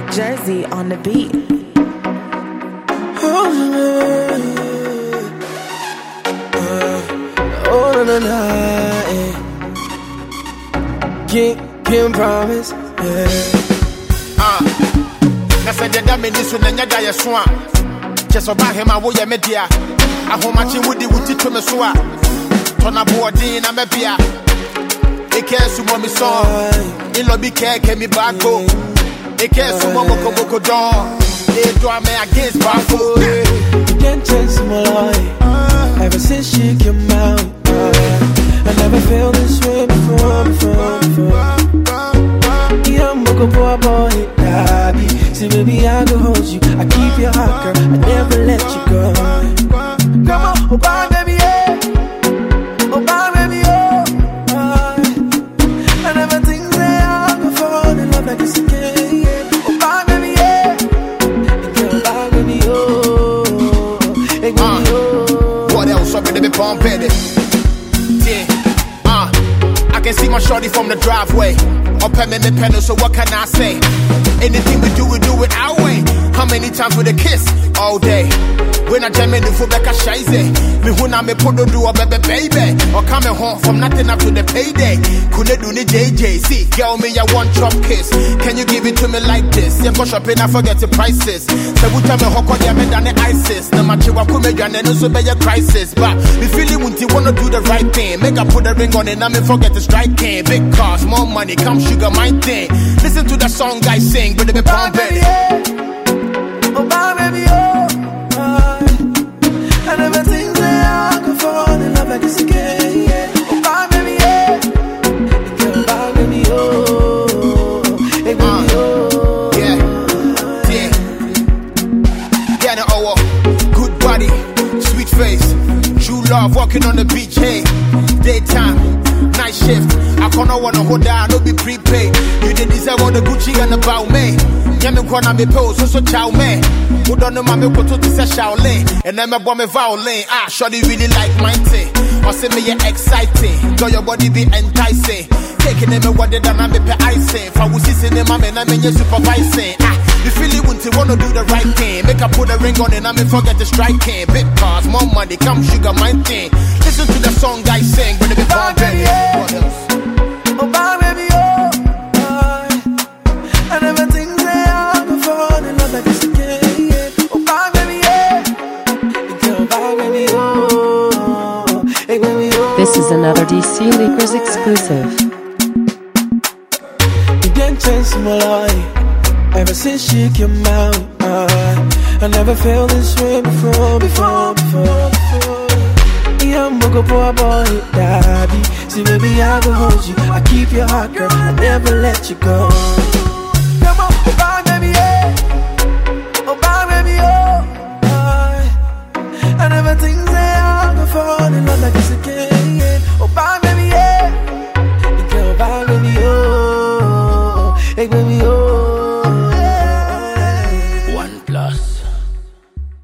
Jersey on the beat. Can't promise. That's a dead man. This one, and you're swan. Just about him, I will ya media. I hold my chin with the wood to me swa. Turn up board in a mepia. It cares to mommy song. In lobby care, came me back home. It cares to Momo Koboko Dawn. They draw me against Bafo. You can't chase my life. Ever since she came out, I never felt this way before. Yeah, I'm a boy, daddy. See, baby, I go hold you. I keep your heart, girl. I never let you go. Come on, oh, bye, baby, yeah. Oh, bye, baby, oh. I never think that I'll go fall in love like this again, yeah. Oh, bye, baby, yeah. Oh, bye, baby, oh. Hey, baby, oh. What else? I'm gonna be pumping it. I can see my shorty from the driveway. Up at me pedal, so what can I say? Anything we do it our way. How many times with a kiss? All day. When I jam in the foot like a shize. Me when I me put do a baby. Or coming home from nothing up to the payday. Couldn't do the JJ. See, girl, me, I want chop kiss. Can you give it to me like this? Yeah, go shopping, I forget the prices. So we tell me how could you make than the ISIS? No matter what come again, and also be a crisis. But we feel it when you wanna do the right thing. Make I put a ring on it, and me forget the striking. Big cars, more money, come sugar my thing. Listen to the song I sing, but they be pumping. Oh, bye, baby, oh. I never think that I could fall in love like this again, yeah. Oh, bye, baby, yeah. Oh, bye, baby, oh. Hey, baby, oh. Yeah. Yeah, no, oh, good body, sweet face. True love, walking on the beach, hey. Daytime, night shift. I can't wanna hold down, no be prepaid. You didn't deserve all the Gucci and the bow, man. Yeah, me wanna be pose, so chow, man. Who don't know my me go to say Shaolin. And then my bomb me violin. Shorty really like my thing. Or say me you're exciting. Girl, your body be enticing. Taking them what they done, I me pay icing. If I was sitting in my man, I mean you supervising. You feel it when you wanna do the right thing. Make I put a ring on it, I me forget the striking. Big cars, more money, come sugar my thing. Listen to the song I sing, but they be bumping. What else? Oh, bye, baby, oh. I never think that I could fall in love like this again, yeah. Oh, bye, baby, yeah. Oh, bye, baby, oh. Hey, baby, oh. This is another DC Leakers exclusive. You didn't change my life. Ever since she came out, I never felt this way before. Yeah, I'm a good boy, daddy. See, baby, I go hold you. I keep your heart, girl. I never let you go.